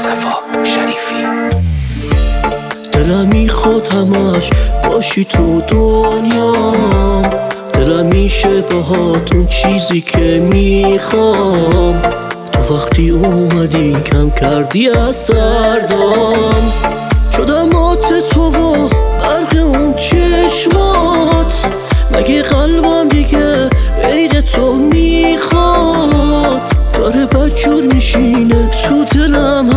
مصطفی شریفی. دلم میخواد همش باشی تو دنیام، دلم میشه باهاتون چیزی که میخوام. تو وقتی اومدی کم کردی از سردام، شدم مات تو و برق اون چشمات. مگه قلبم دیگه غیر تو میخواد؟ داره بدجور میشینه تو دلم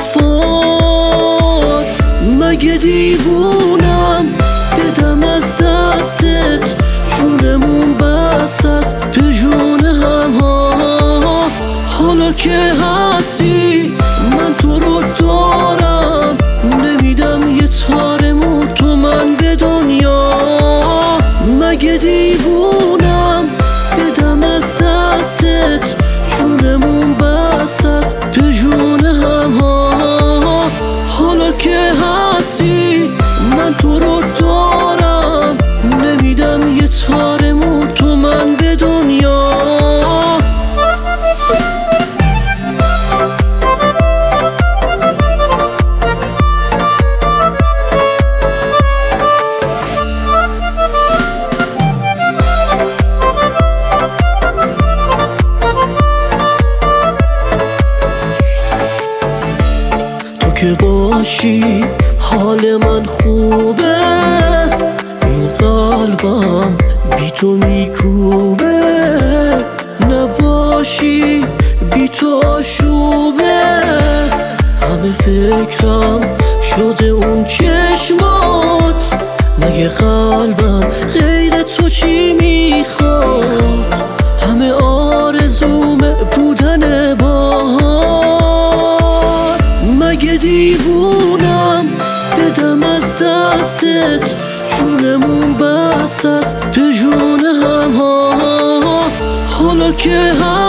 حرفات. مگه دیوونم بدم از دستت، جونمون بس از به جون هم ها. حالا که هستی من تو رو دارم، نمیدم یه تار مو تو من به دنیا. مگه دیوونم بدم از دستت، جونمون بس از به جون هم ها. حالا که هستی من تو رو دارم، نمیدم یه تار مو تو من به دنیا. که باشی حال من خوبه، این قلبم بی تو میکوبه. نباشی بی تو آشوبه، همه فکرم شده اون چشمات. مگه قلبم غیر تو چی میخواد؟ همه آرزومه بودن باهات. مگه دیوونم بدم از دستت، جونمون بس از به جون هم ها. حالا که